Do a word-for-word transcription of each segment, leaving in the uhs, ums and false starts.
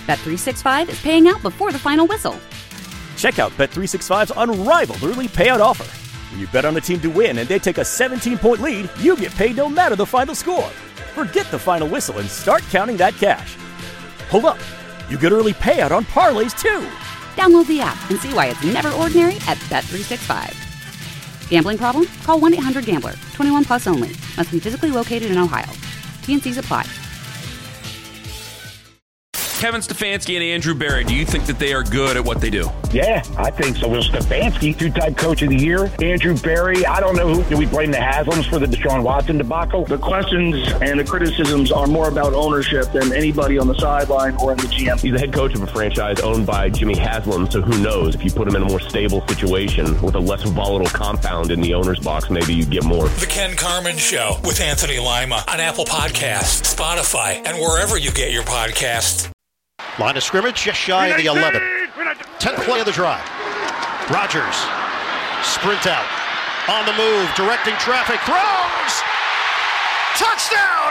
Bet three sixty-five is paying out before the final whistle. Check out Bet three sixty-five's unrivaled early payout offer. When you bet on a team to win and they take a seventeen-point lead, you get paid no matter the final score. Forget the final whistle and start counting that cash. Hold up. You get early payout on parlays, too. Download the app and see why it's never ordinary at Bet three sixty-five. Gambling problem? Call one eight hundred gambler. twenty-one plus only. Must be physically located in Ohio. T N Cs apply. Kevin Stefanski and Andrew Berry, do you think that they are good at what they do? Yeah, I think so. Well, Stefanski, two-time coach of the year. Andrew Berry, I don't know who. Do we blame the Haslams for the Deshaun Watson debacle? The questions and the criticisms are more about ownership than anybody on the sideline or in the G M. He's the head coach of a franchise owned by Jimmy Haslam, so who knows? If you put him in a more stable situation with a less volatile compound in the owner's box, maybe you get more. The Ken Carman Show with Anthony Lima on Apple Podcasts, Spotify, and wherever you get your podcasts. Line of scrimmage just shy of the eleven. tenth play of the drive. Rodgers, sprint out. On the move, directing traffic, throws! Touchdown!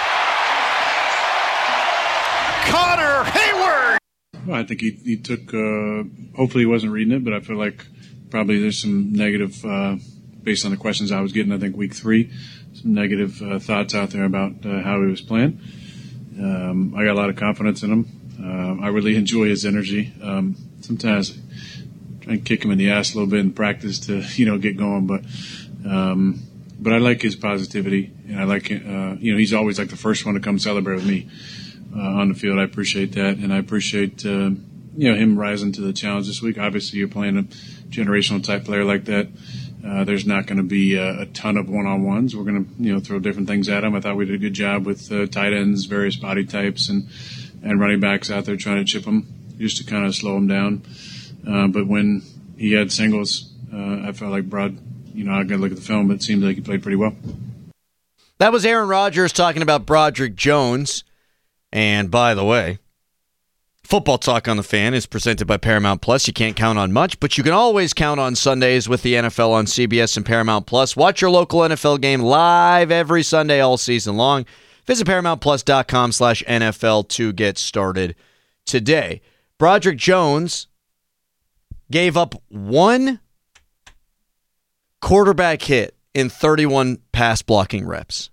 Connor Hayward! Well, I think he, he took, uh, hopefully he wasn't reading it, but I feel like probably there's some negative, uh, based on the questions I was getting, I think week three, some negative uh, thoughts out there about uh, how he was playing. Um, I got a lot of confidence in him. Um, I really enjoy his energy. Um, sometimes I try and kick him in the ass a little bit in practice to, you know, get going. But, um, but I like his positivity, and I like, uh, you know, he's always like the first one to come celebrate with me uh, on the field. I appreciate that, and I appreciate, uh, you know, him rising to the challenge this week. Obviously, you're playing a generational type player like that. Uh, there's not going to be a, a ton of one-on-ones. We're going to, you know, throw different things at him. I thought we did a good job with uh, tight ends, various body types, and and running backs out there trying to chip him just to kind of slow him down. Uh, but when he had singles, uh, I felt like Broad, you know, I got to look at the film, but it seemed like he played pretty well. That was Aaron Rodgers talking about Broderick Jones. And by the way, Football Talk on the Fan is presented by Paramount Plus. You can't count on much, but you can always count on Sundays with the N F L on C B S and Paramount Plus. Watch your local N F L game live every Sunday all season long. Visit ParamountPlus.com slash NFL to get started today. Broderick Jones gave up one quarterback hit in thirty-one pass blocking reps.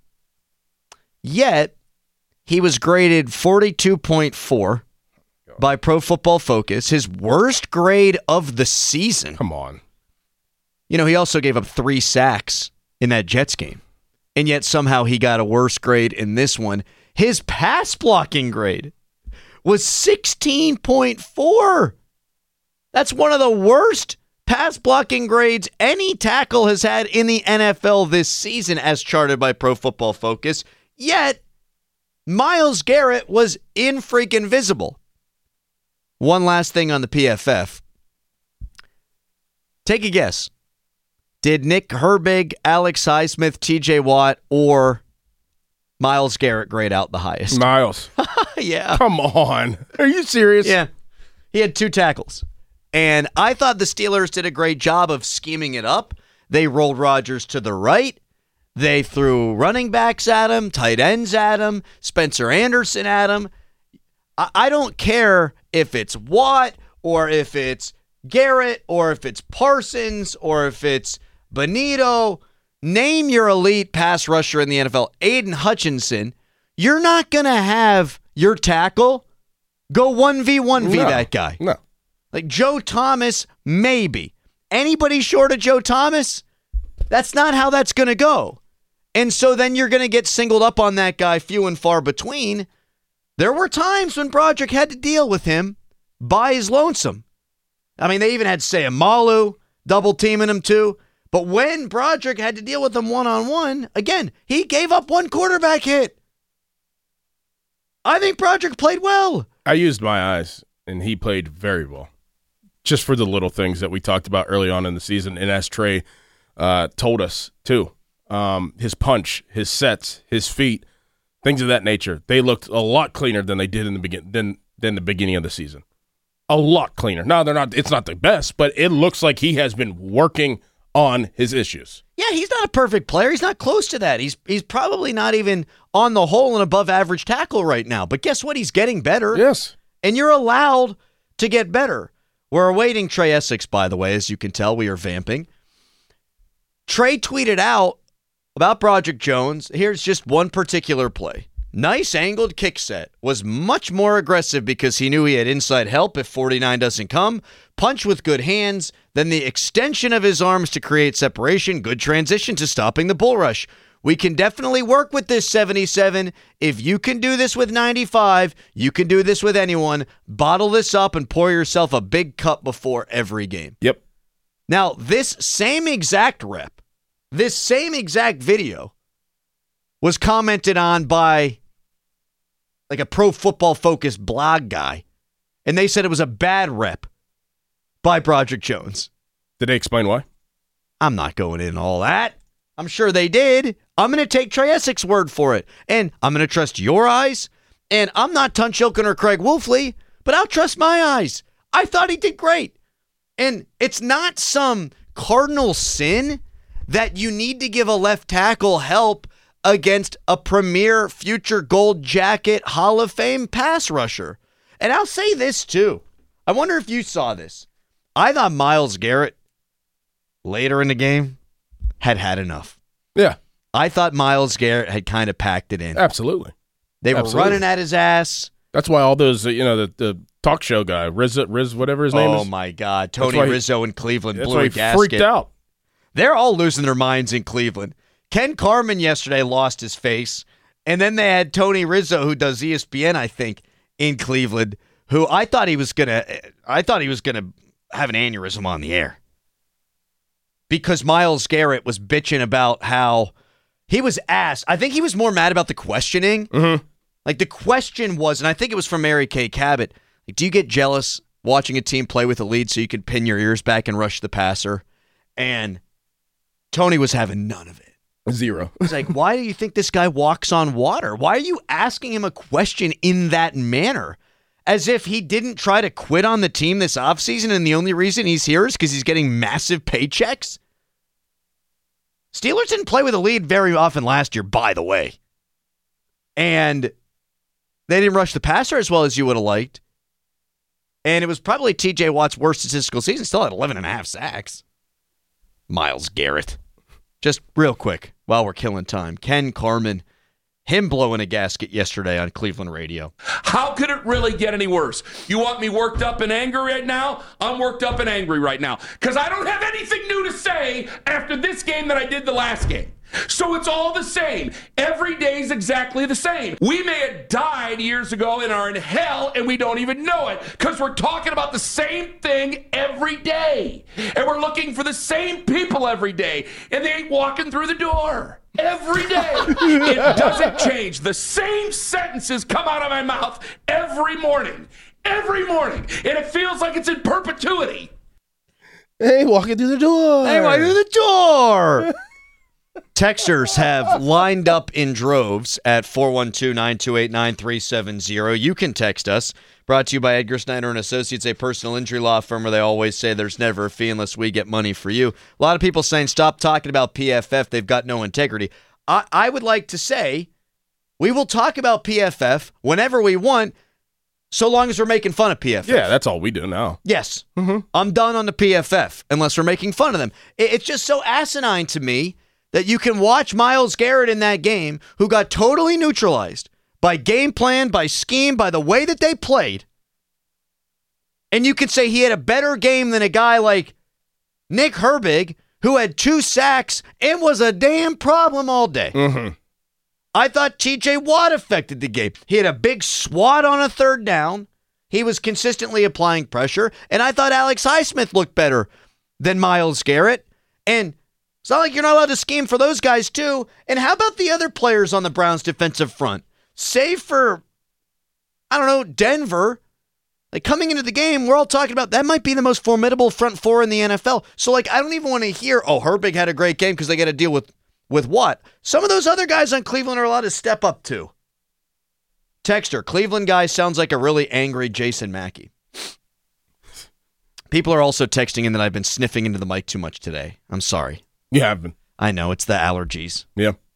Yet, he was graded forty-two point four by Pro Football Focus, his worst grade of the season. Come on. You know, he also gave up three sacks in that Jets game. And yet somehow he got a worse grade in this one. His pass blocking grade was sixteen point four. That's one of the worst pass blocking grades any tackle has had in the N F L this season, as charted by Pro Football Focus. Yet, Myles Garrett was in-freaking visible. One last thing on the P F F. Take a guess. Did Nick Herbig, Alex Highsmith, T J Watt, or Myles Garrett grade out the highest? Myles. Yeah. Come on. Are you serious? Yeah. He had two tackles. And I thought the Steelers did a great job of scheming it up. They rolled Rodgers to the right. They threw running backs at him, tight ends at him, Spencer Anderson at him. I, I don't care if it's Watt or if it's Garrett or if it's Parsons or if it's Benito. Name your elite pass rusher in the N F L. Aiden Hutchinson. You're not going to have your tackle go one v one v no, that guy. No. Like Joe Thomas, maybe. Anybody short of Joe Thomas? That's not how that's going to go. And so then you're going to get singled up on that guy few and far between. There were times when Broderick had to deal with him by his lonesome. I mean, they even had Sayamalu double teaming him too. But when Broderick had to deal with him one-on-one, again, he gave up one quarterback hit. I think Broderick played well. I used my eyes, and he played very well. Just for the little things that we talked about early on in the season, and as Trey uh, told us too. Um, his punch, his sets, his feet, things of that nature. They looked a lot cleaner than they did in the begin than than the beginning of the season. A lot cleaner. Now they're not. It's not the best, but it looks like he has been working on his issues. Yeah, he's not a perfect player. He's not close to that. He's he's probably not even on the whole an above average tackle right now. But guess what? He's getting better. Yes. And you're allowed to get better. We're awaiting Trey Essex, by the way. As you can tell, we are vamping. Trey tweeted out about Broderick Jones. Here's just one particular play. Nice angled kick set. Was much more aggressive because he knew he had inside help if forty-nine doesn't come. Punch with good hands. Then the extension of his arms to create separation. Good transition to stopping the bull rush. We can definitely work with this seventy-seven. If you can do this with ninety-five, you can do this with anyone. Bottle this up and pour yourself a big cup before every game. Yep. Now, this same exact rep, this same exact video was commented on by like a pro football focused blog guy, and they said it was a bad rep by Broderick Jones. Did they explain why? I'm not going in all that. I'm sure they did. I'm going to take Trey Essex's word for it, and I'm going to trust your eyes, and I'm not Tunch Ilkin or Craig Wolfley, but I'll trust my eyes. I thought he did great, and it's not some cardinal sin that you need to give a left tackle help against a premier future gold jacket Hall of Fame pass rusher. And I'll say this too. I wonder if you saw this. I thought Myles Garrett later in the game had had enough. Yeah. I thought Myles Garrett had kind of packed it in. Absolutely. They were Absolutely. running at his ass. That's why all those, you know, the, the talk show guy, Riz, Riz, whatever his name oh is. Oh, my God. Tony he, Rizzo in Cleveland that's blew why a he gasket. freaked out. They're all losing their minds in Cleveland. Ken Carman yesterday lost his face. And then they had Tony Rizzo, who does E S P N, I think, in Cleveland, who I thought he was going to, I thought he was going to have an aneurysm on the air. Because Myles Garrett was bitching about how he was asked. I think he was more mad about the questioning. Mm-hmm. Like the question was, and I think it was from Mary Kay Cabot, like, do you get jealous watching a team play with a lead so you can pin your ears back and rush the passer? And Tony was having none of it. Zero. He's like, why do you think this guy walks on water? Why are you asking him a question in that manner? As if he didn't try to quit on the team this offseason and the only reason he's here is because he's getting massive paychecks? Steelers didn't play with a lead very often last year, by the way. And they didn't rush the passer as well as you would have liked. And it was probably T J Watt's worst statistical season, still at eleven and a half sacks. Myles Garrett. Just real quick, while we're killing time, Ken Carman, him blowing a gasket yesterday on Cleveland radio. How could it really get any worse? You want me worked up and angry right now? I'm worked up and angry right now because I don't have anything new to say after this game that I did the last game. So it's all the same. Every day is exactly the same. We may have died years ago and are in hell and we don't even know it because we're talking about the same thing every day. And we're looking for the same people every day. And they ain't walking through the door. Every day. It doesn't change. The same sentences come out of my mouth every morning. Every morning. And it feels like it's in perpetuity. Hey, walking through the door. Hey, walking through the door. Texters have lined up in droves at four one two, nine two eight, nine three seven zero. You can text us. Brought to you by Edgar Snyder and Associates, a personal injury law firm where they always say there's never a fee unless we get money for you. A lot of people saying stop talking about P F F. They've got no integrity. I, I would like to say we will talk about P F F whenever we want, so long as we're making fun of P F F. Yeah, that's all we do now. Yes. Mm-hmm. I'm done on the P F F unless we're making fun of them. It, it's just so asinine to me that you can watch Myles Garrett in that game, who got totally neutralized by game plan, by scheme, by the way that they played. And you could say he had a better game than a guy like Nick Herbig, who had two sacks and was a damn problem all day. Mm-hmm. I thought T J Watt affected the game. He had a big swat on a third down. He was consistently applying pressure. And I thought Alex Highsmith looked better than Myles Garrett. And it's not like you're not allowed to scheme for those guys, too. And how about the other players on the Browns' defensive front? Save for, I don't know, Denver. Like, coming into the game, we're all talking about that might be the most formidable front four in the N F L. So, like, I don't even want to hear, oh, Herbig had a great game because they got to deal with, with what? Some of those other guys on Cleveland are allowed to step up, too. Texter, Cleveland guy sounds like a really angry Jason Mackey. People are also texting in that I've been sniffing into the mic too much today. I'm sorry. You have been. I know, it's the allergies. Yeah. Yeah.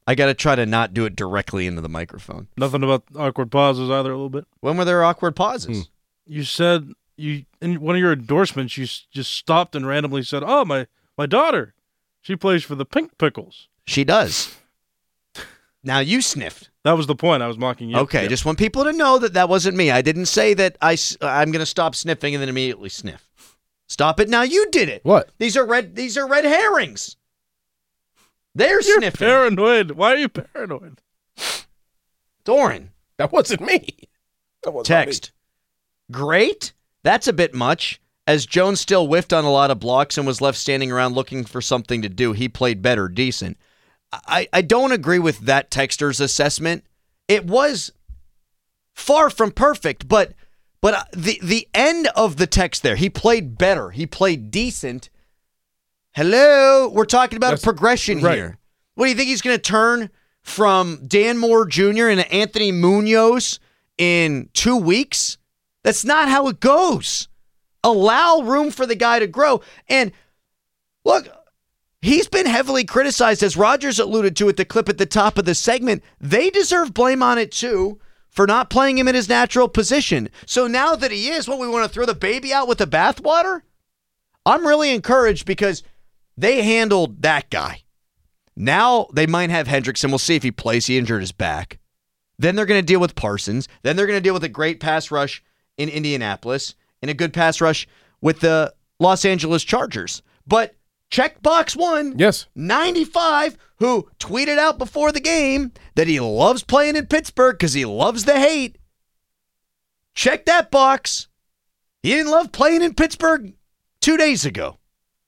I got to try to not do it directly into the microphone. Nothing about awkward pauses either, a little bit. When were there awkward pauses? Hmm. You said, you in one of your endorsements, you s- just stopped and randomly said, oh, my, my daughter, she plays for the Pink Pickles. She does. Now you sniffed. That was the point. I was mocking you. Okay, Yeah. just want people to know that that wasn't me. I didn't say that I, s- I'm going to stop sniffing and then immediately sniff. Stop it. Now you did it. What? These are red These are red herrings. They're You're sniffing. paranoid. Why are you paranoid? Doran. That wasn't me. That wasn't Text. Great. That's a bit much. As Jones still whiffed on a lot of blocks and was left standing around looking for something to do, he played better, decent. I, I don't agree with that texter's assessment. It was far from perfect, but but the the end of the text there, he played better. He played decent. Hello, we're talking about That's- a progression right. here. What do you think he's going to turn from Dan Moore Junior into Anthony Munoz in two weeks? That's not how it goes. Allow room for the guy to grow. And look, he's been heavily criticized, as Rogers alluded to at the clip at the top of the segment. They deserve blame on it too for not playing him in his natural position. So now that he is, what, we want to throw the baby out with the bathwater? I'm really encouraged because they handled that guy. Now they might have Hendrickson. We'll see if he plays. He injured his back. Then they're going to deal with Parsons. Then they're going to deal with a great pass rush in Indianapolis and a good pass rush with the Los Angeles Chargers. But check box one. Yes. ninety-five, who tweeted out before the game that he loves playing in Pittsburgh because he loves the hate. Check that box. He didn't love playing in Pittsburgh two days ago.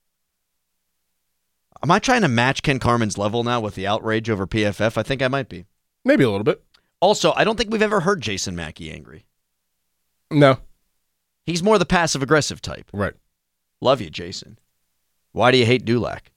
Am I trying to match Ken Carman's level now with the outrage over P F F? I think I might be. Maybe a little bit. Also, I don't think we've ever heard Jason Mackey angry. No. He's more the passive-aggressive type. Right. Love you, Jason. Why do you hate Dulac?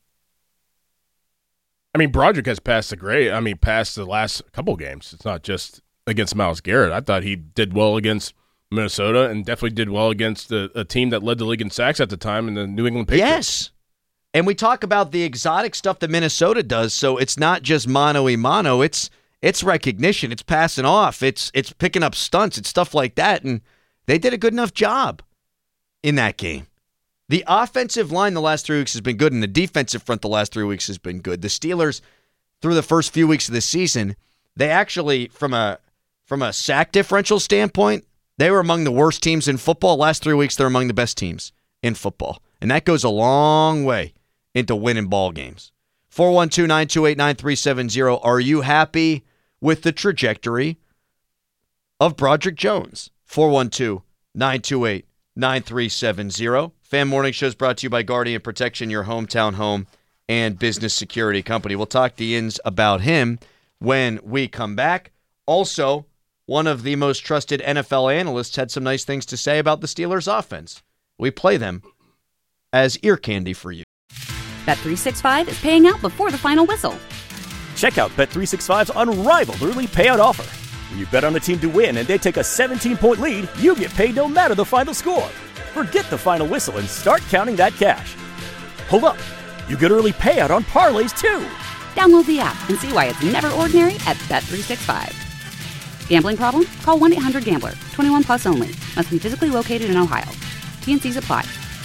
I mean, Broderick has passed the grade. I mean, passed the last couple games. It's not just against Myles Garrett. I thought he did well against Minnesota and definitely did well against a, a team that led the league in sacks at the time in the New England Patriots. Yes. And we talk about the exotic stuff that Minnesota does, so it's not just mano-a-mano. It's it's recognition. It's passing off. It's it's picking up stunts. It's stuff like that, and they did a good enough job in that game. The offensive line the last three weeks has been good, and the defensive front the last three weeks has been good. The Steelers, through the first few weeks of the season, they actually, from a from a sack differential standpoint, they were among the worst teams in football. Last three weeks, they're among the best teams in football, and that goes a long way into winning ball games. four one two, nine two eight, nine three seven zero. Are you happy with the trajectory of Broderick Jones? four one two, nine two eight, nine three seven zero. Fan Morning Show is brought to you by Guardian Protection, your hometown home and business security company. We'll talk to Yins about him when we come back. Also, one of the most trusted N F L analysts had some nice things to say about the Steelers' offense. We play them as ear candy for you. Bet three sixty-five is paying out before the final whistle. Check out Bet three sixty-five's unrivaled early payout offer. When you bet on a team to win and they take a seventeen-point lead, you get paid no matter the final score. Forget the final whistle and start counting that cash. Hold up. You get early payout on parlays, too. Download the app and see why it's never ordinary at Bet three sixty-five. Gambling problem? Call one eight hundred gambler. twenty-one plus only. Must be physically located in Ohio. T N Cs apply.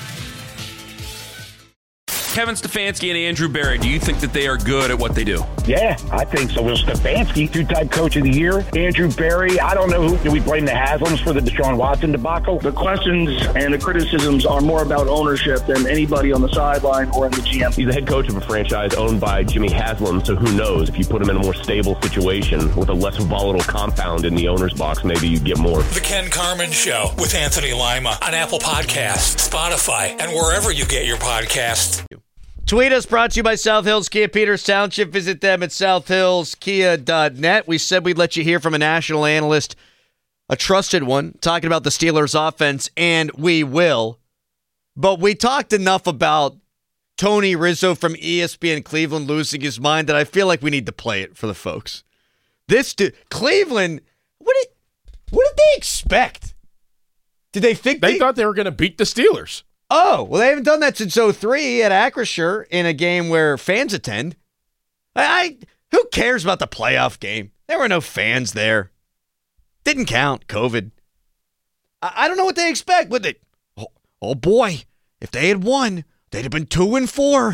Kevin Stefanski and Andrew Berry, do you think that they are good at what they do? Yeah, I think so. Will Stefanski, two-time coach of the year. Andrew Berry, I don't know who. Do we blame the Haslams for the Deshaun Watson debacle? The questions and the criticisms are more about ownership than anybody on the sideline or in the G M. He's the head coach of a franchise owned by Jimmy Haslam, so who knows? If you put him in a more stable situation with a less volatile compound in the owner's box, maybe you get more. The Ken Carman Show with Anthony Lima on Apple Podcasts, Spotify, and wherever you get your podcasts. Tweet us, brought to you by South Hills Kia Peters Township. Visit them at south hills kia dot net. We said we'd let you hear from a national analyst, a trusted one, talking about the Steelers' offense, and we will. But we talked enough about Tony Rizzo from E S P N Cleveland losing his mind that I feel like we need to play it for the folks. This dude, Cleveland, what did, what did they expect? Did they think They they thought they were going to beat the Steelers. Oh, well, they haven't done that since oh three at Acrisure in a game where fans attend. I, I Who cares about the playoff game? There were no fans there. Didn't count. COVID. I, I don't know what they expect. Would they? Oh, oh boy, if they had won, they'd have been two and four.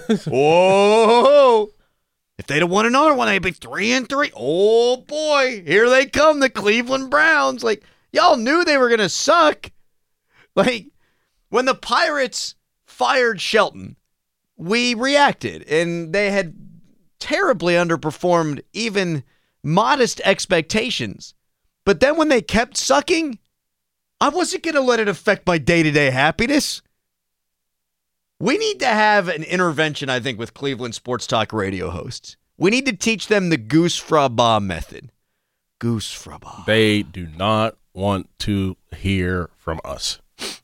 Whoa! If they'd have won another one, they'd be three and three. Oh boy, here they come, the Cleveland Browns. Like, y'all knew they were gonna suck. Like, when the Pirates fired Shelton, we reacted, and they had terribly underperformed even modest expectations. But then when they kept sucking, I wasn't going to let it affect my day-to-day happiness. We need to have an intervention, I think, with Cleveland Sports Talk radio hosts. We need to teach them the goose fraba method. Goose fraba. They do not want to hear from us.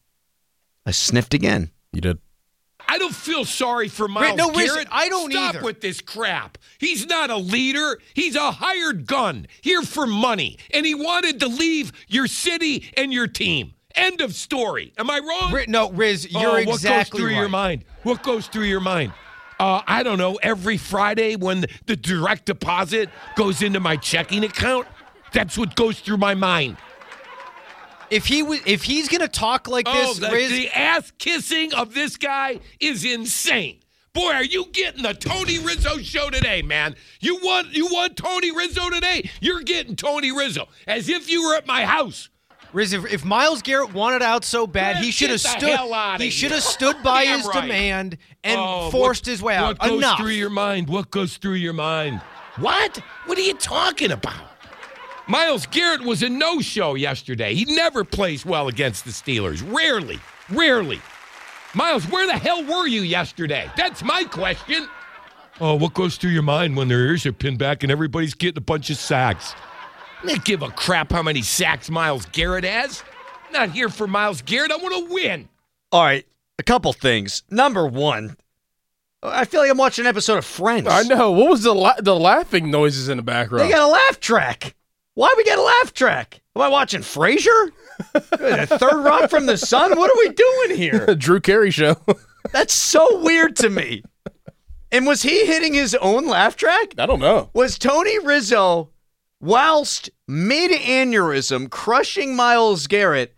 I sniffed again. You did. I don't feel sorry for Myles no, Riz, Garrett. I don't Stop either. with this crap. He's not a leader. He's a hired gun here for money. And he wanted to leave your city and your team. End of story. Am I wrong? Riz, no, Riz, you're oh, exactly what goes through right. your mind? What goes through your mind? Uh, I don't know. Every Friday when the, the direct deposit goes into my checking account, that's what goes through my mind. If he was, if he's gonna talk like Oh, this, the, Riz, the ass kissing of this guy is insane. Boy, are you getting the Tony Rizzo show today, man? You want you want Tony Rizzo today? You're getting Tony Rizzo as if you were at my house. Riz, if, if Myles Garrett wanted out so bad, Let's he should have get the stood. hell outta He here. should have stood by Damn his right. demand and Oh, forced what- his way out. What goes Enough. through your mind? What goes through your mind? What? What are you talking about? Myles Garrett was a no-show yesterday. He never plays well against the Steelers. Rarely. Rarely. Myles, where the hell were you yesterday? That's my question. Oh, what goes through your mind when their ears are pinned back and everybody's getting a bunch of sacks? I don't give a crap how many sacks Myles Garrett has. I'm not here for Myles Garrett. I want to win. All right, a couple things. Number one, I feel like I'm watching an episode of Friends. I know. What was the la- the laughing noises in the background? They got a laugh track. Why we got a laugh track? Am I watching Frasier? The Third Rock from the Sun? What are we doing here? Drew Carey show. That's so weird to me. And was he hitting his own laugh track? I don't know. Was Tony Rizzo, whilst mid-aneurysm, crushing Myles Garrett,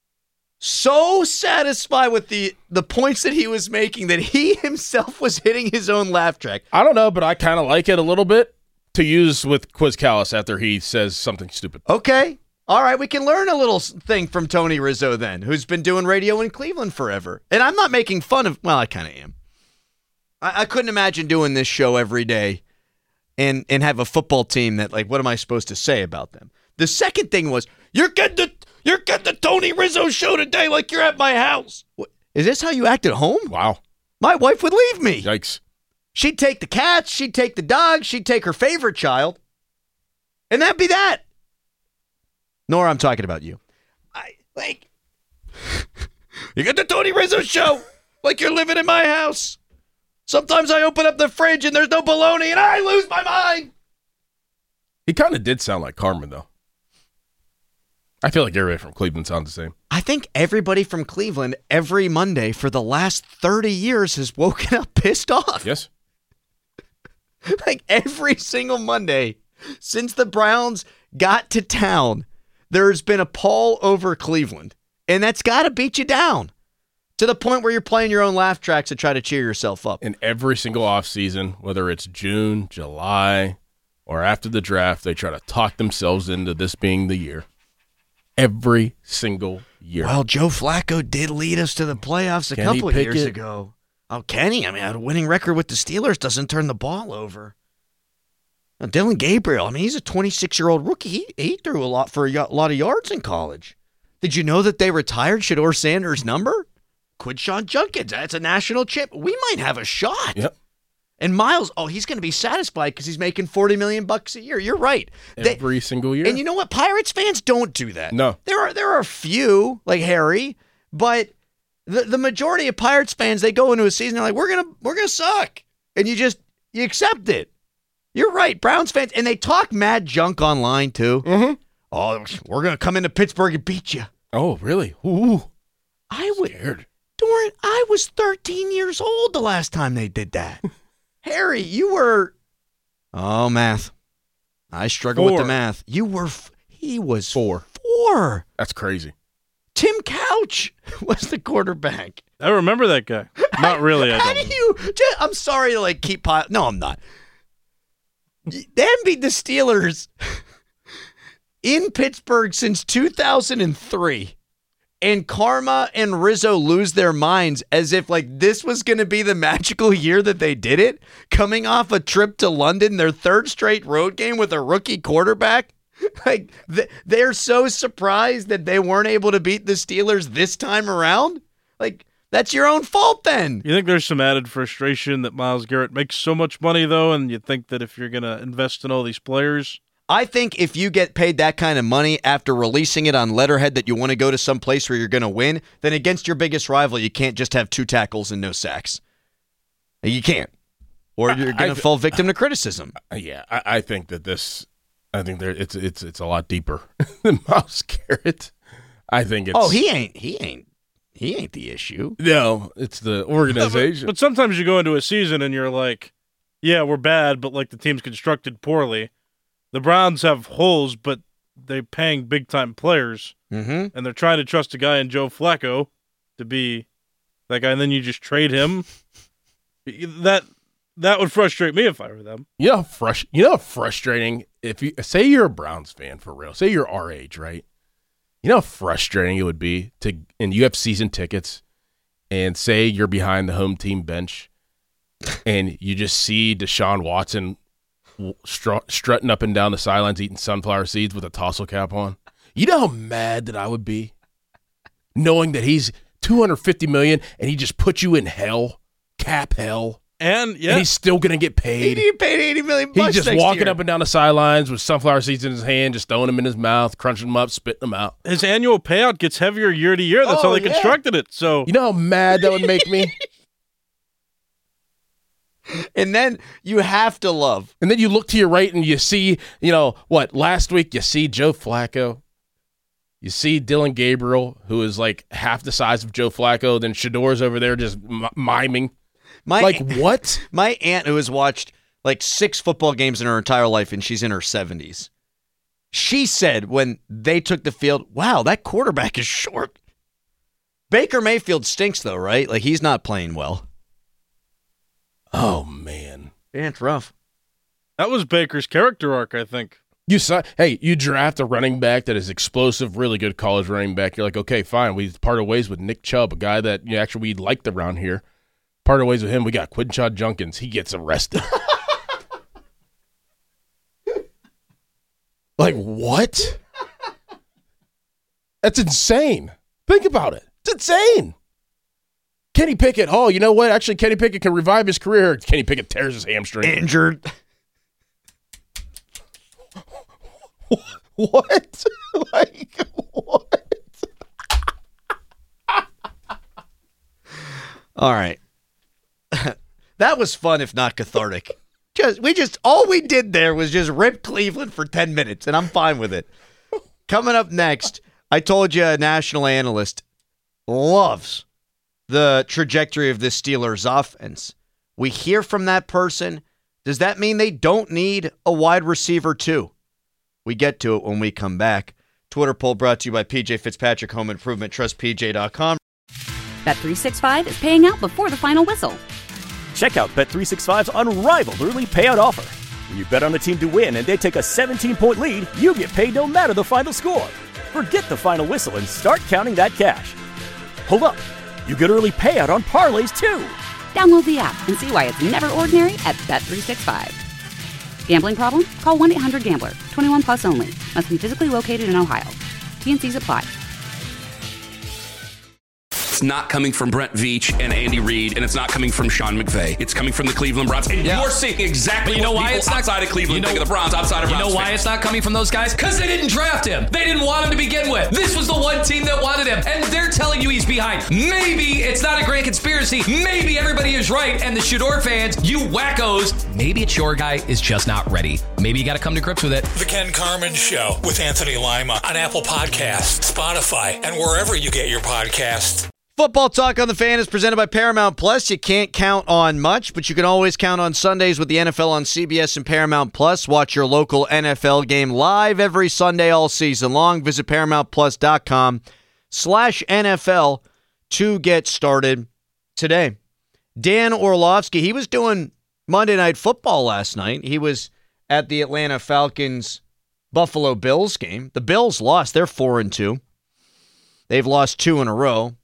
so satisfied with the, the points that he was making that he himself was hitting his own laugh track? I don't know, but I kind of like it a little bit to use with Quiz Callis after he says something stupid. Okay. All right, we can learn a little thing from Tony Rizzo then, who's been doing radio in Cleveland forever. And I'm not making fun of, well, I kind of am. I, I couldn't imagine doing this show every day and, and have a football team that, like, what am I supposed to say about them? The second thing was, you're getting the, you're getting the Tony Rizzo show today like you're at my house. What, is this how you act at home? Wow. My wife would leave me. Yikes. She'd take the cats, she'd take the dog, she'd take her favorite child, and that'd be that. Nora, I'm talking about you. I like you got the Tony Rizzo show like you're living in my house. Sometimes I open up the fridge and there's no bologna and I lose my mind. He kind of did sound like Carmen, though. I feel like everybody from Cleveland sounds the same. I think everybody from Cleveland every Monday for the last thirty years has woken up pissed off. Yes. Like every single Monday since the Browns got to town, there's been a pall over Cleveland. And that's got to beat you down to the point where you're playing your own laugh tracks to try to cheer yourself up. In every single offseason, whether it's June, July, or after the draft, they try to talk themselves into this being the year. Every single year. Well, Joe Flacco did lead us to the playoffs a Kenny couple of years Pickett. ago. Oh, Kenny, I mean, a winning record with the Steelers doesn't turn the ball over. Now, Dylan Gabriel, I mean, he's a twenty-six-year-old rookie. He, he threw a lot for a y- lot of yards in college. Did you know that they retired Shedeur Sanders' number? Quidshawn Junkins, that's a national champ. We might have a shot. Yep. And Miles, oh, he's going to be satisfied because he's making forty million bucks a year. You're right. They- Every single year. and you know what? Pirates fans don't do that. No. There are there are a few, like Harry, but the the majority of Pirates fans, they go into a season, they're like, we're gonna we're gonna suck. And you just you accept it. You're right. Browns fans, and they talk mad junk online too. Mm-hmm. Oh, we're gonna come into Pittsburgh and beat you. Oh, really? Ooh. I would Scared. Doran, I was thirteen years old the last time they did that. Harry, you were Oh, math. I struggle with Four. the math. You were, f- he was Four. four. That's crazy. Tim Couch was the quarterback. I remember that guy. Not really. I How don't. do you? Just, I'm sorry to like keep. Pile- no, I'm not. They haven't beat the Steelers in Pittsburgh since two thousand three, and Karma and Rizzo lose their minds as if like this was going to be the magical year that they did it. Coming off a trip to London, their third straight road game with a rookie quarterback. Like th- they're so surprised that they weren't able to beat the Steelers this time around. Like that's your own fault then. You think there's some added frustration that Myles Garrett makes so much money though, and you think that if you're going to invest in all these players, I think if you get paid that kind of money after releasing it on letterhead that you want to go to some place where you're going to win, then against your biggest rival, you can't just have two tackles and no sacks. You can't, or you're going to fall victim to criticism. Yeah, I, I think that this. I think there it's it's it's a lot deeper than Myles Garrett. I think it's Oh, he ain't he ain't he ain't the issue. No, it's the organization. but, but sometimes you go into a season and you're like, yeah, we're bad, but like the team's constructed poorly. The Browns have holes, but they're paying big time players, mm-hmm. and they're trying to trust a guy in Joe Flacco to be that guy, and then you just trade him. That that would frustrate me if I were them. You know, frust- you know, how frustrating. If you say you're a Browns fan for real, say you're our age, right? You know how frustrating it would be to, and you have season tickets, and say you're behind the home team bench, and you just see Deshaun Watson str- strutting up and down the sidelines eating sunflower seeds with a tassel cap on. You know how mad that I would be, knowing that he's two hundred fifty million dollars and he just put you in hell, cap hell. And yeah, and he's still going to get paid. He get paid eighty million bucks. He's just next walking year. up and down the sidelines with sunflower seeds in his hand, just throwing them in his mouth, crunching them up, spitting them out. His annual payout gets heavier year to year. That's Oh, how they yeah. constructed it. So you know how mad that would make me? And then you have to love. And then you look to your right and you see, you know, what, last week you see Joe Flacco. You see Dylan Gabriel, who is like half the size of Joe Flacco. Then Shador's over there just m- miming. My like, what? My aunt, who has watched like six football games in her entire life, and she's in her seventies, she said when they took the field, wow, that quarterback is short. Baker Mayfield stinks, though, right? Like, he's not playing well. Oh, man. Yeah, it's rough. That was Baker's character arc, I think. You saw, hey, you draft a running back that is explosive, really good college running back. You're like, okay, fine. We parted ways with Nick Chubb, a guy that you know, actually we liked around here. Parted ways with him. We got Quinshad Junkins. He gets arrested. Like, what? That's insane. Think about it. It's insane. Kenny Pickett. Oh, you know what? Actually, Kenny Pickett can revive his career. Kenny Pickett tears his hamstring. Injured. What? Like, what? All right. That was fun, if not cathartic. Just we just all we did there was just rip Cleveland for ten minutes, and I'm fine with it. Coming up next, I told you a national analyst loves the trajectory of this Steelers offense. We hear from that person. Does that mean they don't need a wide receiver too? We get to it when we come back. Twitter poll brought to you by P J Fitzpatrick Home Improvement, trust P J dot com. Bet three sixty-five is paying out before the final whistle. Check out Bet three sixty-five's unrivaled early payout offer. When you bet on a team to win and they take a seventeen-point lead, you get paid no matter the final score. Forget the final whistle and start counting that cash. Hold up. You get early payout on parlays, too. Download the app and see why it's never ordinary at Bet three sixty-five. Gambling problem? Call one eight hundred gambler. twenty-one plus only. Must be physically located in Ohio. T and C's apply. It's not coming from Brent Veach and Andy Reid, and it's not coming from Sean McVay. It's coming from the Cleveland Browns. And yeah. you're seeing exactly but you know what why people it's not, outside of Cleveland you know, think of the Browns outside of You Browns know why fans. it's not coming from those guys? Because they didn't draft him. They didn't want him to begin with. This was the one team that wanted him, and they're telling you he's behind. Maybe it's not a grand conspiracy. Maybe everybody is right, and the Shador fans, you wackos, maybe it's your guy is just not ready. Maybe you got to come to grips with it. The Ken Carman Show with Anthony Lima on Apple Podcasts, Spotify, and wherever you get your podcasts. Football Talk on the Fan is presented by Paramount Plus. You can't count on much, but you can always count on Sundays with the N F L on C B S and Paramount Plus. Watch your local N F L game live every Sunday all season long. Visit ParamountPlus.com slash NFL to get started today. Dan Orlovsky, he was doing Monday Night Football last night. He was at the Atlanta Falcons Buffalo Bills game. The Bills lost. They're four and two. They've lost two in a row.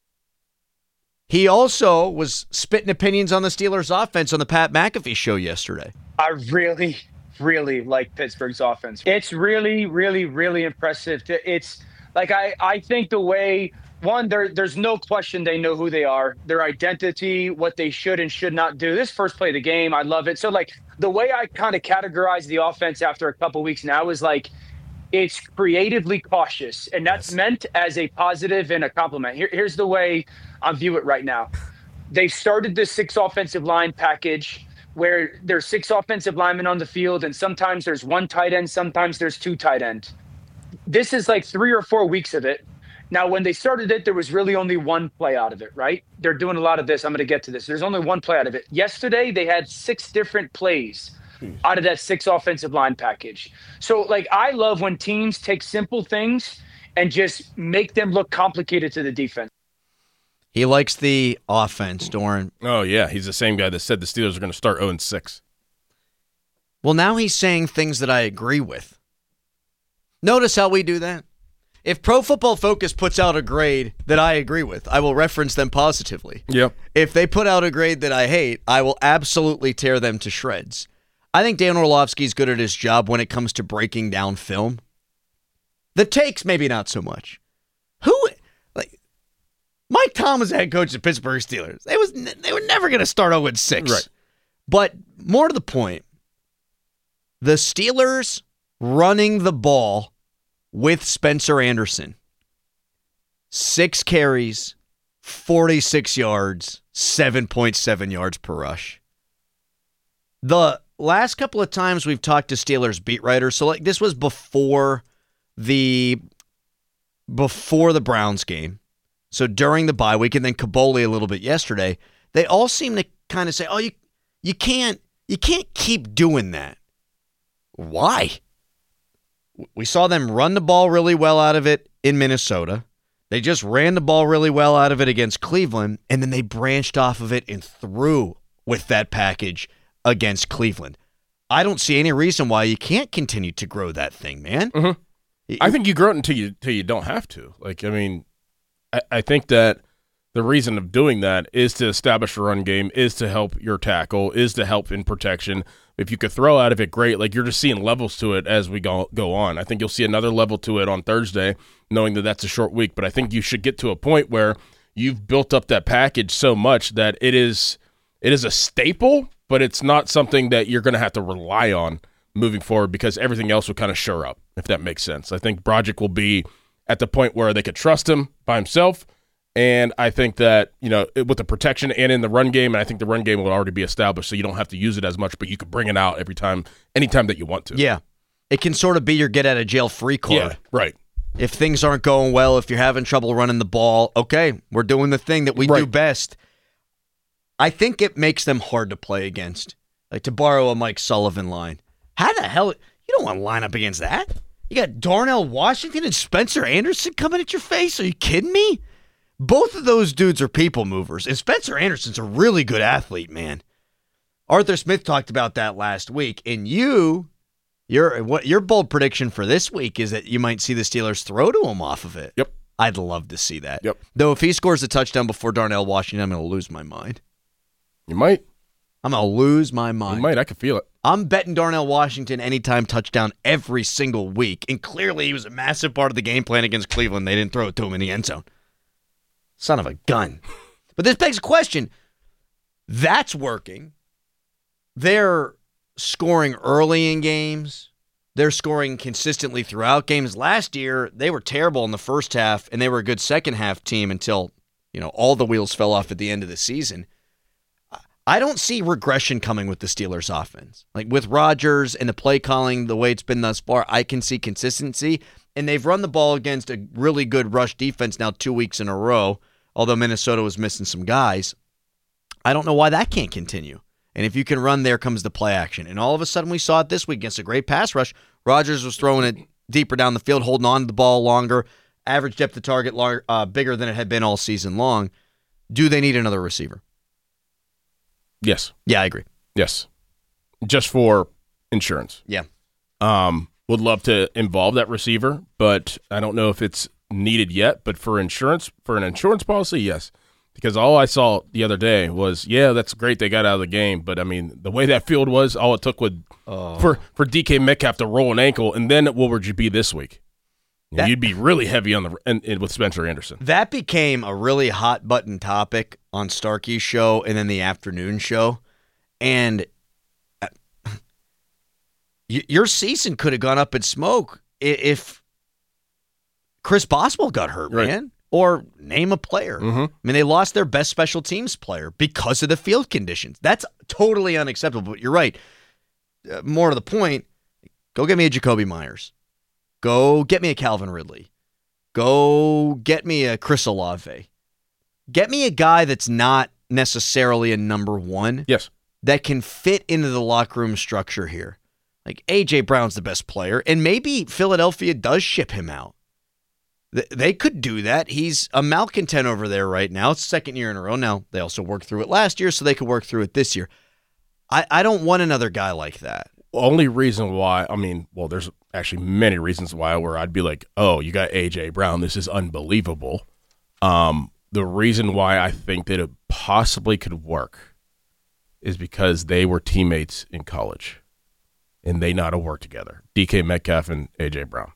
He also was spitting opinions on the Steelers' offense on the Pat McAfee show yesterday. I really, really like Pittsburgh's offense. It's really, really, really impressive. It's like I, I think the way, one, there, there's no question they know who they are, their identity, what they should and should not do. This first play of the game, I love it. So, like, the way I kind of categorize the offense after a couple weeks now is like, it's creatively cautious, and that's meant as a positive and a compliment. Here, here's the way I view it right now. They started this six offensive line package where there's six offensive linemen on the field, and sometimes there's one tight end, sometimes there's two tight ends. This is like three or four weeks of it. Now, when they started it, there was really only one play out of it, right? They're doing a lot of this. I'm going to get to this. There's only one play out of it. Yesterday, they had six different plays out of that six offensive line package. So, like, I love when teams take simple things and just make them look complicated to the defense. He likes the offense, Doran. Oh, yeah. He's the same guy that said the Steelers are going to start oh and six. Well, now he's saying things that I agree with. Notice how we do that? If Pro Football Focus puts out a grade that I agree with, I will reference them positively. Yep. If they put out a grade that I hate, I will absolutely tear them to shreds. I think Dan Orlovsky is good at his job when it comes to breaking down film. The takes, maybe not so much. Who, like, Mike Tom was the head coach of the Pittsburgh Steelers. They was they were never going to start oh and six. Right. But more to the point, the Steelers running the ball with Spencer Anderson. Six carries, forty-six yards, seven point seven yards per rush. The last couple of times we've talked to Steelers beat writers, so like this was before the before the Browns game, so during the bye week, and then Kaboli a little bit yesterday, they all seem to kind of say, "Oh, you you can't you can't keep doing that." Why? We saw them run the ball really well out of it in Minnesota. They just ran the ball really well out of it against Cleveland, and then they branched off of it and threw with that package against Cleveland. I don't see any reason why you can't continue to grow that thing, man. Mm-hmm. I think you grow it until you until you don't have to. Like, I mean, I, I think that the reason of doing that is to establish a run game, is to help your tackle, is to help in protection. If you could throw out of it, great. Like, you're just seeing levels to it as we go go on. I think you'll see another level to it on Thursday, knowing that that's a short week. But I think you should get to a point where you've built up that package so much that it is it is a staple, but it's not something that you're going to have to rely on moving forward because everything else will kind of shore up, if that makes sense. I think Broderick will be at the point where they could trust him by himself. And I think that, you know, with the protection and in the run game, and I think the run game will already be established, so you don't have to use it as much, but you can bring it out every time, anytime that you want to. Yeah. It can sort of be your get-out-of-jail-free card. Yeah, right. If things aren't going well, if you're having trouble running the ball, okay, we're doing the thing that we Right. do best. I think it makes them hard to play against. Like, to borrow a Mike Sullivan line. How the hell? You don't want to line up against that. You got Darnell Washington and Spencer Anderson coming at your face? Are you kidding me? Both of those dudes are people movers, and Spencer Anderson's a really good athlete, man. Arthur Smith talked about that last week, and you, your what your bold prediction for this week is that you might see the Steelers throw to him off of it. Yep. I'd love to see that. Yep. Though if he scores a touchdown before Darnell Washington, I'm going to lose my mind. You might. I'm going to lose my mind. You might. I can feel it. I'm betting Darnell Washington anytime touchdown every single week, and clearly he was a massive part of the game plan against Cleveland. They didn't throw it to him in the end zone. Son of a gun. But this begs a question. That's working. They're scoring early in games. They're scoring consistently throughout games. Last year, they were terrible in the first half, and they were a good second half team until, you know, all the wheels fell off at the end of the season. I don't see regression coming with the Steelers offense. Like with Rodgers and the play calling the way it's been thus far, I can see consistency. And they've run the ball against a really good rush defense now two weeks in a row. although Minnesota was missing some guys. I don't know why that can't continue. And if you can run, there comes the play action. And all of a sudden we saw it this week against a great pass rush. Rodgers was throwing it deeper down the field, holding on to the ball longer, average depth of target long, uh, bigger than it had been all season long. Do they need another receiver? Yes. Yeah, I agree. Yes. Just for insurance. Yeah. Um, would love to involve that receiver, but I don't know if it's needed yet. But for insurance, for an insurance policy, yes. Because all I saw the other day was, yeah, that's great they got out of the game. But, I mean, the way that field was, all it took would oh. for, for D K Metcalf to roll an ankle, and then what would you be this week? You know, That- you'd be really heavy on the and, and with Spencer Anderson. That became a really hot button topic on Starkey's show and then the afternoon show. And uh, y- your season could have gone up in smoke i- if Chris Boswell got hurt, Right. man. Or name a player. Mm-hmm. I mean, they lost their best special teams player because of the field conditions. That's totally unacceptable. But you're right. Uh, more to the point, go get me a Jacoby Myers. Go get me a Calvin Ridley. Go get me a Chris Olave. Get me a guy that's not necessarily a number one. Yes. That can fit into the locker room structure here. Like, A J. Brown's the best player, and maybe Philadelphia does ship him out. Th- They could do that. He's a malcontent over there right now. It's the second year in a row. Now, they also worked through it last year, so they could work through it this year. I, I don't want another guy like that. Only reason why, I mean, well, there's actually many reasons why where I'd be like, oh, you got A J. Brown. This is unbelievable. Um, the reason why I think that it possibly could work is because they were teammates in college, and they know how to work together. D K Metcalf and A J. Brown.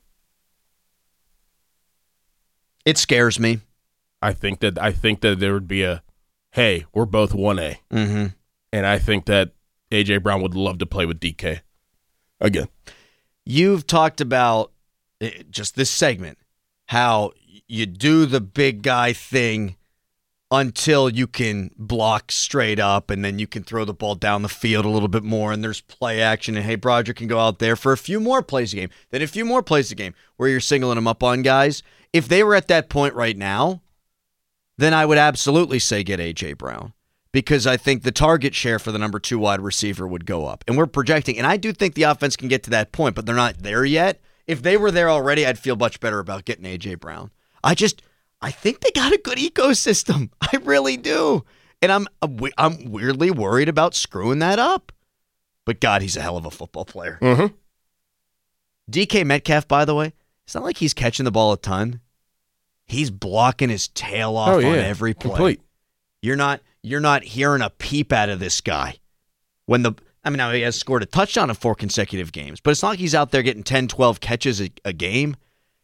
It scares me. I think that I think that there would be a, hey, we're both one A. Mm-hmm. And I think that A J. Brown would love to play with D K again. You've talked about uh, just this segment, how you do the big guy thing until you can block straight up, and then you can throw the ball down the field a little bit more, and there's play action, and hey, Broderick can go out there for a few more plays a game, then a few more plays a game where you're singling him up on guys. If they were at that point right now, then I would absolutely say get A J. Brown, because I think the target share for the number two wide receiver would go up. And we're projecting, and I do think the offense can get to that point, but they're not there yet. If they were there already, I'd feel much better about getting A J. Brown. I just, I think they got a good ecosystem. I really do. And I'm, I'm weirdly worried about screwing that up. But God, he's a hell of a football player. Mm-hmm. D K Metcalf, by the way, it's not like he's catching the ball a ton. He's blocking his tail off Oh, yeah. on every play. Complete. You're not you're not hearing a peep out of this guy. When the I mean, now he has scored a touchdown in four consecutive games, but it's not like he's out there getting ten, twelve catches a, a game.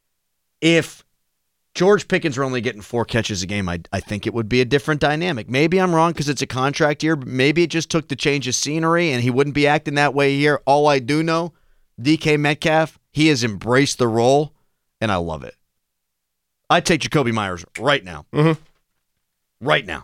If George Pickens were only getting four catches a game, I, I think it would be a different dynamic. Maybe I'm wrong because it's a contract year. Maybe it just took the change of scenery and he wouldn't be acting that way here. All I do know, D K Metcalf, he has embraced the role, and I love it. I'd take Jacoby Myers right now. Mm-hmm. Right now.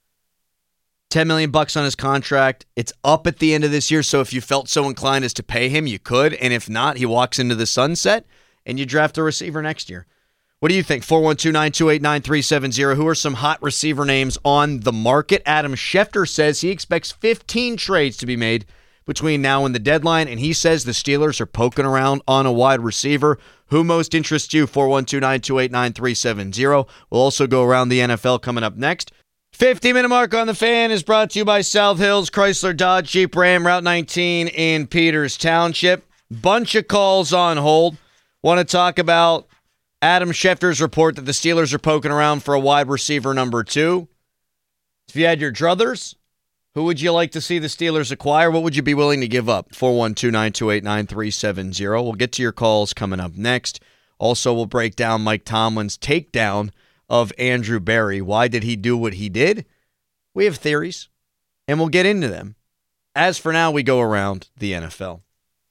ten million bucks on his contract. It's up at the end of this year, so if you felt so inclined as to pay him, you could. And if not, he walks into the sunset, and you draft a receiver next year. What do you think? four one two, nine two eight, nine three seven zero. Who are some hot receiver names on the market? Adam Schefter says he expects fifteen trades to be made between now and the deadline, and he says the Steelers are poking around on a wide receiver. Who most interests you? four one two, nine two eight, nine three seven zero. We'll also go around the N F L coming up next. fifty-minute mark on the Fan is brought to you by South Hills Chrysler Dodge Jeep Ram, Route nineteen in Peters Township. Bunch of calls on hold. Want to talk about Adam Schefter's report that the Steelers are poking around for a wide receiver number two. If you had your druthers, who would you like to see the Steelers acquire? What would you be willing to give up? four one two, nine two eight, nine three seven zero. We'll get to your calls coming up next. Also, we'll break down Mike Tomlin's takedown of Andrew Berry. Why did he do what he did? We have theories, and we'll get into them. As for now, we go around the N F L.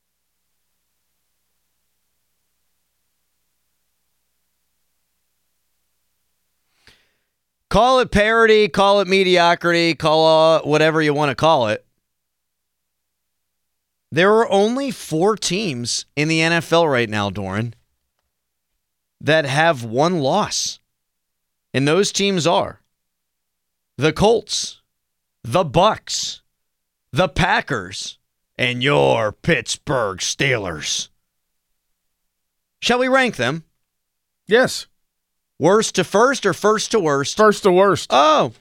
Call it parody, call it mediocrity, call it whatever you want to call it. There are only four teams in the N F L right now, Doran, that have one loss. And those teams are the Colts, the Bucks, the Packers, and your Pittsburgh Steelers. Shall we rank them? Yes. Worst to first or first to worst? First to worst. Oh.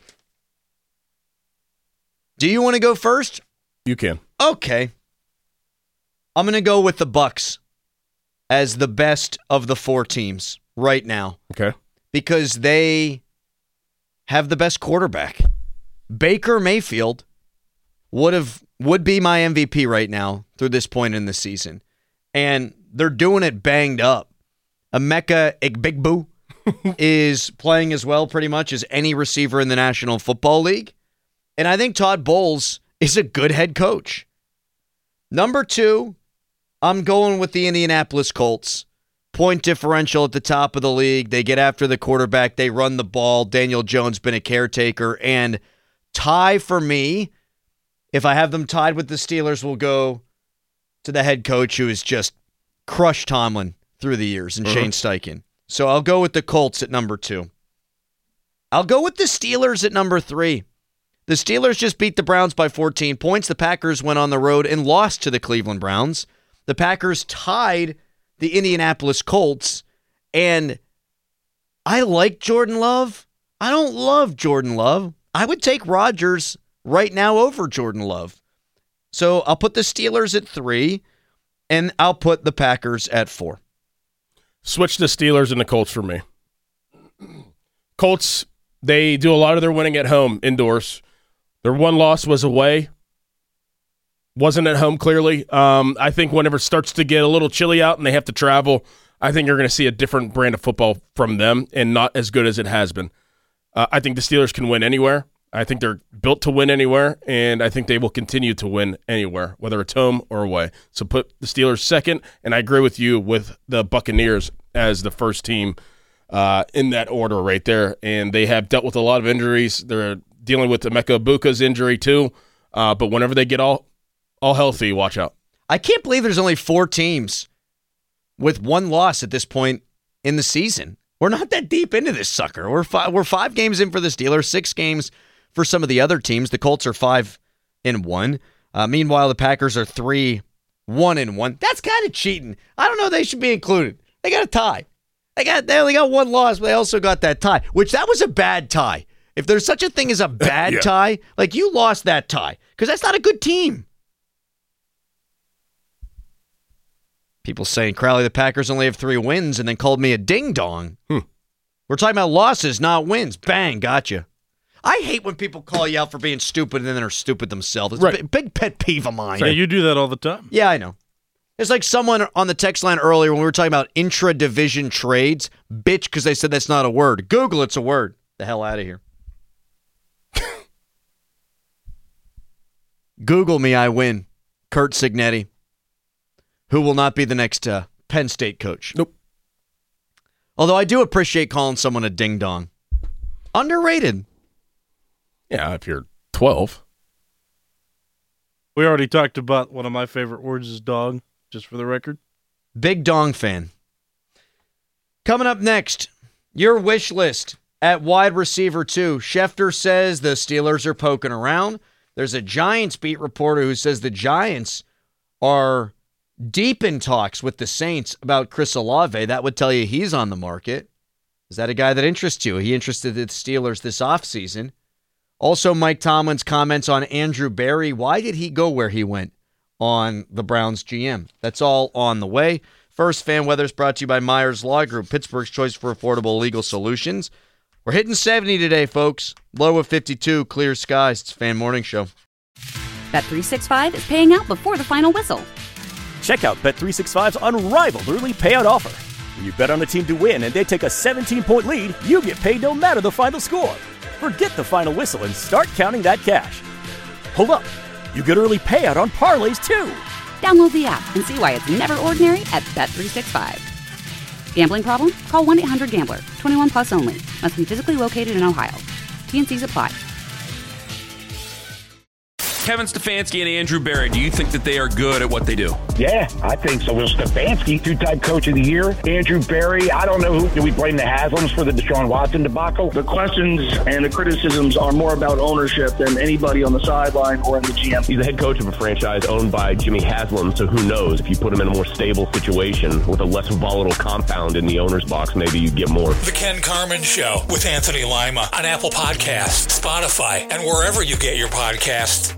Do you want to go first? You can. Okay. I'm going to go with the Bucks as the best of the four teams right now. Okay. Because they have the best quarterback. Baker Mayfield would have would be my M V P right now through this point in the season. And they're doing it banged up. Emeka Igbigbu is playing as well pretty much as any receiver in the National Football League. And I think Todd Bowles is a good head coach. Number two, I'm going with the Indianapolis Colts. Point differential at the top of the league. They get after the quarterback. They run the ball. Daniel Jones been a caretaker. And tie for me, if I have them tied with the Steelers, will go to the head coach who has just crushed Tomlin through the years, and uh-huh. Shane Steichen. So I'll go with the Colts at number two. I'll go with the Steelers at number three. The Steelers just beat the Browns by fourteen points. The Packers went on the road and lost to the Cleveland Browns. The Packers tied the Indianapolis Colts, and I like Jordan Love. I don't love Jordan Love. I would take Rodgers right now over Jordan Love. So I'll put the Steelers at three, and I'll put the Packers at four. Switch the Steelers and the Colts for me. Colts, they do a lot of their winning at home, indoors. Their one loss was away. Wasn't at home, clearly. Um, I think whenever it starts to get a little chilly out and they have to travel, I think you're going to see a different brand of football from them and not as good as it has been. Uh, I think the Steelers can win anywhere. I think they're built to win anywhere, and I think they will continue to win anywhere, whether it's home or away. So put the Steelers second, and I agree with you with the Buccaneers as the first team uh, in that order right there. And they have dealt with a lot of injuries. They're dealing with Emeka Egbuka's injury too, uh, but whenever they get all all healthy, watch out. I can't believe there's only four teams with one loss at this point in the season. We're not that deep into this sucker. We're five, we're five games in for the Steelers, six games for some of the other teams. The Colts are five and one. Uh, meanwhile, the Packers are three, one and one. That's kind of cheating. I don't know. They should be included. They got a tie. They got they only got one loss, but they also got that tie, which that was a bad tie. If there's such a thing as a bad yeah. tie, like you lost that tie because that's not a good team. People saying, Crowley, the Packers only have three wins and then called me a ding-dong. Hmm. We're talking about losses, not wins. Bang, gotcha. I hate when people call you out for being stupid and then are stupid themselves. It's right. a big, big pet peeve of mine. Yeah, you do that all the time. Yeah, I know. It's like someone on the text line earlier when we were talking about intra-division trades. Bitch, because they said that's not a word. Google, it's a word. The hell out of here. Google me, I win. Kurt Cignetti, who will not be the next uh, Penn State coach. Nope. Although I do appreciate calling someone a ding-dong. Underrated. Yeah, if you're twelve. We already talked about one of my favorite words is dog, just for the record. Big dong fan. Coming up next, your wish list at wide receiver two. Schefter says the Steelers are poking around. There's a Giants beat reporter who says the Giants are deep in talks with the Saints about Chris Olave. That would tell you he's on the market. Is that a guy that interests you? He interested the Steelers this offseason. Also, Mike Tomlin's comments on Andrew Berry. Why did he go where he went on the Browns G M? That's all on the way. First, Fan Weather is brought to you by Myers Law Group, Pittsburgh's choice for affordable legal solutions. We're hitting seventy today, folks. Low of fifty-two, clear skies. It's Fan Morning Show. Bet three sixty-five is paying out before the final whistle. Check out Bet three sixty-five's unrivaled early payout offer. When you bet on a team to win and they take a seventeen-point lead, you get paid no matter the final score. Forget the final whistle and start counting that cash. Hold up. You get early payout on parlays, too. Download the app and see why it's never ordinary at Bet three sixty-five. Gambling problem? Call one eight hundred gambler. twenty-one plus only. Must be physically located in Ohio. T and C's apply. Kevin Stefanski and Andrew Berry, do you think that they are good at what they do? Yeah, I think so. Will Stefanski, two-time coach of the year. Andrew Berry, I don't know who. Do we blame the Haslams for the Deshaun Watson debacle? The questions and the criticisms are more about ownership than anybody on the sideline or in the G M. He's the head coach of a franchise owned by Jimmy Haslam, so who knows? If you put him in a more stable situation with a less volatile compound in the owner's box, maybe you'd get more. The Ken Carman Show with Anthony Lima on Apple Podcasts, Spotify, and wherever you get your podcasts.